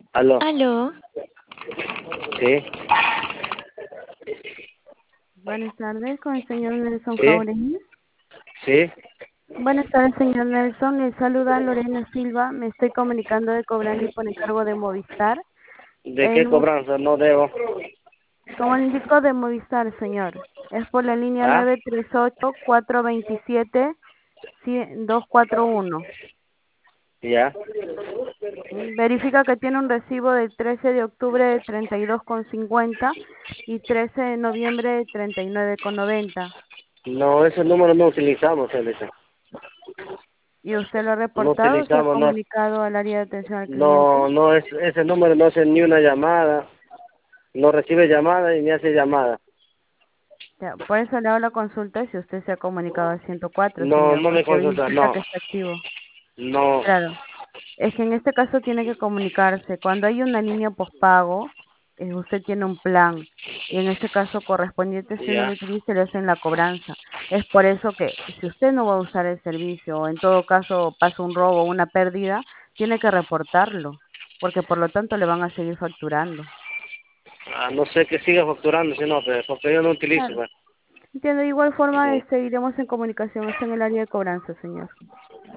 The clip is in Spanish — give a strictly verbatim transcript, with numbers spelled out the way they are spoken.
Aló, Aló, sí, Buenas tardes, con el señor Nelson sí, Jauregui. sí, Buenas tardes, señor Nelson. Le saluda Lorena Silva. Me estoy comunicando de Cobrani por encargo de Movistar. ¿de qué En un, cobranza? No debo. como le indicó de Movistar, señor. Es por la línea ¿Ah? nueve tres ocho, cuatro dos siete, dos cuatro uno. Ya, Mm, Verifica que tiene un recibo del trece de octubre de treinta y dos con cincuenta y trece de noviembre de treinta y nueve con noventa. no, ese número no utilizamos, Elisa. ¿Y usted lo ha No reportado o se ha utilizamos, no, comunicado al área de atención al cliente? no, no, es, ese número no hace ni una llamada, no recibe llamada y ni hace llamada. Ya, por eso le hago la consulta si usted se ha comunicado al ciento cuatro, No, señor, no me porque consulta, verifica no, que está activo. no, Claro, es que en este caso tiene que comunicarse. Cuando hay una línea postpago, eh, usted tiene un plan y en este caso correspondiente, si no ya. lo utiliza, le hacen la cobranza. Es por eso que si usted no va a usar el servicio o en todo caso pasa un robo o una pérdida, tiene que reportarlo, porque por lo tanto le van a seguir facturando. Ah, no sé que siga facturando, si no, pero porque yo no utilizo, Claro. pues. Entiendo, de igual forma Sí. eh, seguiremos en comunicación. Está en el área de cobranza, señor.